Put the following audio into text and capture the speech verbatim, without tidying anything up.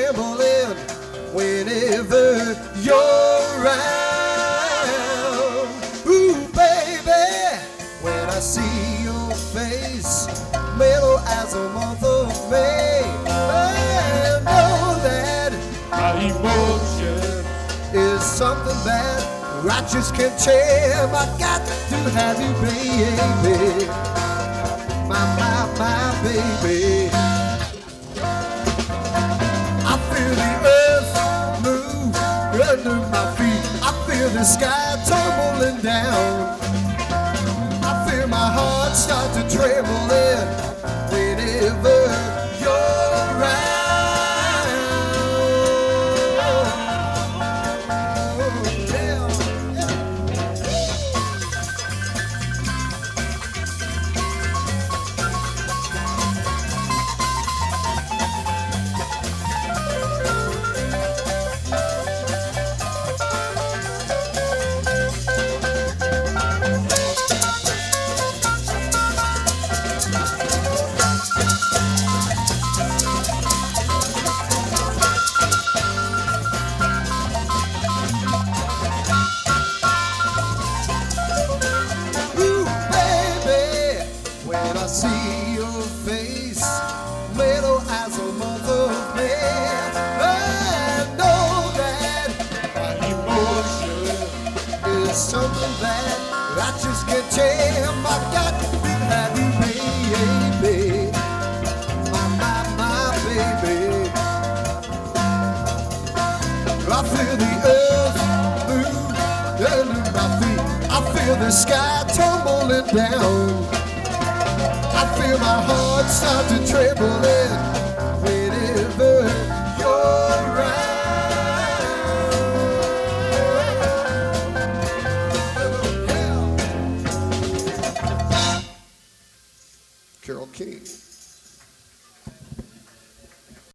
trembling whenever you're around. Ooh, baby, when I see your face, mellow as a month of May, I know that my emotion is something that I just can't tame. I got to have you, baby, my, my, my baby. I feel the earth move under my feet. I feel the sky tumbling down. I feel my heart start to tremble in whenever you're around. See your face, mellow as a month of May. I know that my emotion is something that I just can't tame. I got to have you, baby, my, my, my baby. I feel the earth move under my feet. I feel the sky tumbling down. I feel my heart start to tremble in